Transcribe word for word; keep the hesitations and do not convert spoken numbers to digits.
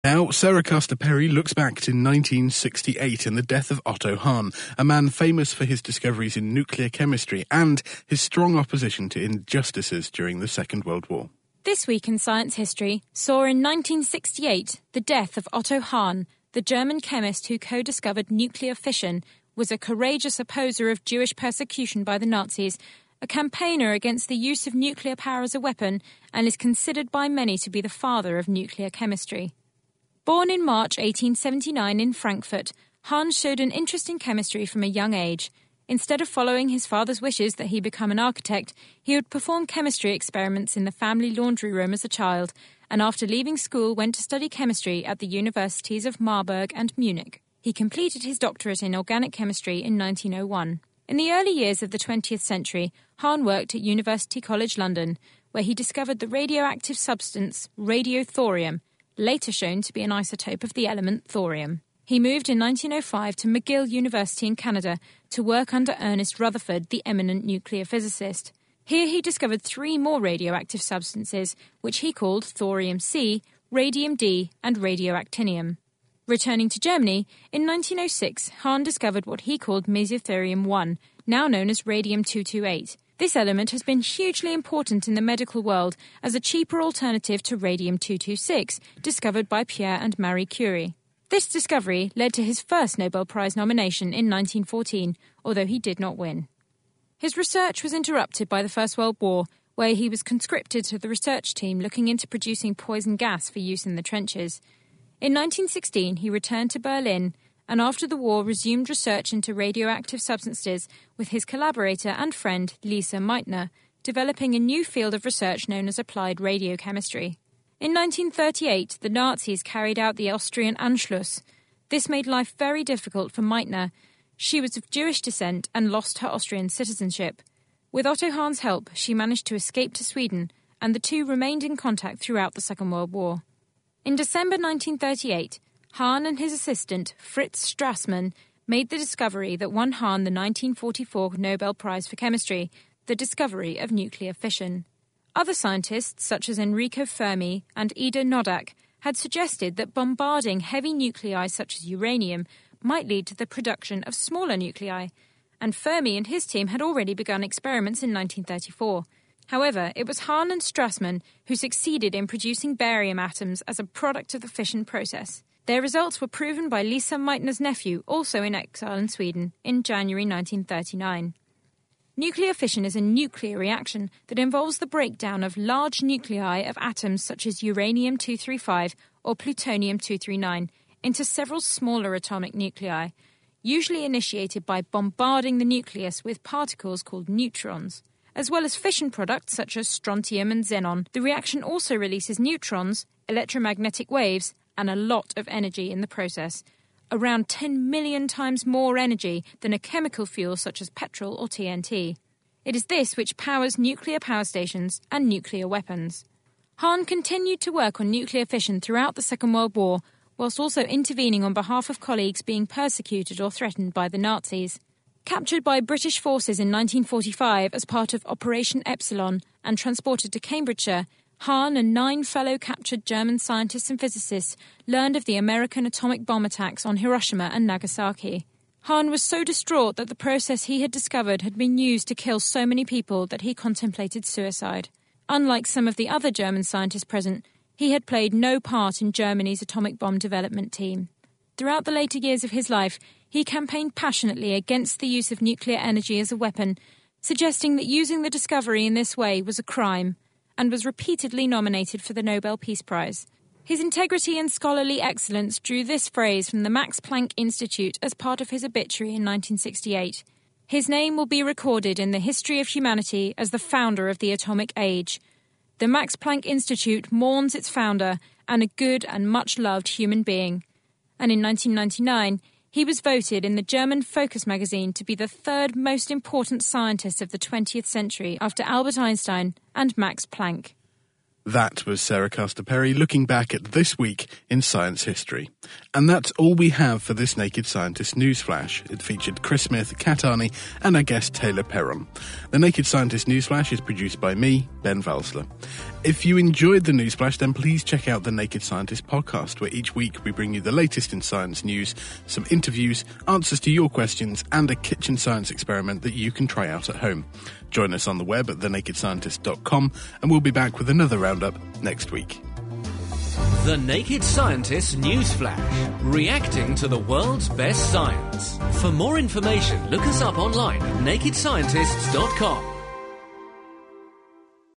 Now, Sarah Castor-Perry looks back to nineteen sixty-eight and the death of Otto Hahn, a man famous for his discoveries in nuclear chemistry and his strong opposition to injustices during the Second World War. This week in Science History saw in nineteen sixty-eight the death of Otto Hahn, the German chemist who co-discovered nuclear fission, was a courageous opposer of Jewish persecution by the Nazis, a campaigner against the use of nuclear power as a weapon, and is considered by many to be the father of nuclear chemistry. Born in March eighteen seventy-nine in Frankfurt, Hahn showed an interest in chemistry from a young age. Instead of following his father's wishes that he become an architect, he would perform chemistry experiments in the family laundry room as a child, and after leaving school went to study chemistry at the universities of Marburg and Munich. He completed his doctorate in organic chemistry in nineteen oh one. In the early years of the twentieth century, Hahn worked at University College London, where he discovered the radioactive substance radiothorium, later shown to be an isotope of the element thorium. He moved in nineteen oh five to McGill University in Canada to work under Ernest Rutherford, the eminent nuclear physicist. Here he discovered three more radioactive substances, which he called thorium-C, radium-D, and radioactinium. Returning to Germany, in nineteen oh six, Hahn discovered what he called mesothorium one, now known as radium two twenty-eight. This element has been hugely important in the medical world as a cheaper alternative to radium two twenty-six, discovered by Pierre and Marie Curie. This discovery led to his first Nobel Prize nomination in nineteen fourteen, although he did not win. His research was interrupted by the First World War, where he was conscripted to the research team looking into producing poison gas for use in the trenches. In nineteen sixteen, he returned to Berlin, and after the war resumed research into radioactive substances with his collaborator and friend Lisa Meitner, developing a new field of research known as applied radiochemistry. In nineteen thirty-eight, the Nazis carried out the Austrian Anschluss. This made life very difficult for Meitner. She was of Jewish descent and lost her Austrian citizenship. With Otto Hahn's help, she managed to escape to Sweden, and the two remained in contact throughout the Second World War. In December nineteen thirty-eight, Hahn and his assistant, Fritz Strassmann, made the discovery that won Hahn the nineteen forty-four Nobel Prize for Chemistry, the discovery of nuclear fission. Other scientists, such as Enrico Fermi and Ida Noddack, had suggested that bombarding heavy nuclei such as uranium might lead to the production of smaller nuclei, and Fermi and his team had already begun experiments in nineteen thirty-four. However, it was Hahn and Strassmann who succeeded in producing barium atoms as a product of the fission process. Their results were proven by Lisa Meitner's nephew, also in exile in Sweden, in January nineteen thirty-nine. Nuclear fission is a nuclear reaction that involves the breakdown of large nuclei of atoms such as uranium two thirty-five or plutonium two thirty-nine into several smaller atomic nuclei, usually initiated by bombarding the nucleus with particles called neutrons. As well as fission products such as strontium and xenon, the reaction also releases neutrons, electromagnetic waves, and a lot of energy in the process, around ten million times more energy than a chemical fuel such as petrol or T N T. It is this which powers nuclear power stations and nuclear weapons. Hahn continued to work on nuclear fission throughout the Second World War, whilst also intervening on behalf of colleagues being persecuted or threatened by the Nazis. Captured by British forces in nineteen forty-five as part of Operation Epsilon and transported to Cambridgeshire, Hahn and nine fellow captured German scientists and physicists learned of the American atomic bomb attacks on Hiroshima and Nagasaki. Hahn was so distraught that the process he had discovered had been used to kill so many people that he contemplated suicide. Unlike some of the other German scientists present, he had played no part in Germany's atomic bomb development team. Throughout the later years of his life, he campaigned passionately against the use of nuclear energy as a weapon, suggesting that using the discovery in this way was a crime, and was repeatedly nominated for the Nobel Peace Prize. His integrity and scholarly excellence drew this phrase from the Max Planck Institute as part of his obituary in nineteen sixty-eight. His name will be recorded in the history of humanity as the founder of the atomic age. The Max Planck Institute mourns its founder and a good and much-loved human being. And in nineteen ninety-nine, he was voted in the German Focus magazine to be the third most important scientist of the twentieth century after Albert Einstein and Max Planck. That was Sarah Castor-Perry looking back at this week in science history. And that's all we have for this Naked Scientist Newsflash. It featured Chris Smith, Kat Arney, and our guest Taylor Perron. The Naked Scientist Newsflash is produced by me, Ben Valsler. If you enjoyed the Newsflash, then please check out the Naked Scientist podcast, where each week we bring you the latest in science news, some interviews, answers to your questions, and a kitchen science experiment that you can try out at home. Join us on the web at the naked scientist dot com, and we'll be back with another roundup next week. The Naked Scientist Newsflash, reacting to the world's best science. For more information, look us up online at naked scientists dot com.